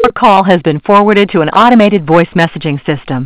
Your call has been forwarded to an automated voice messaging system.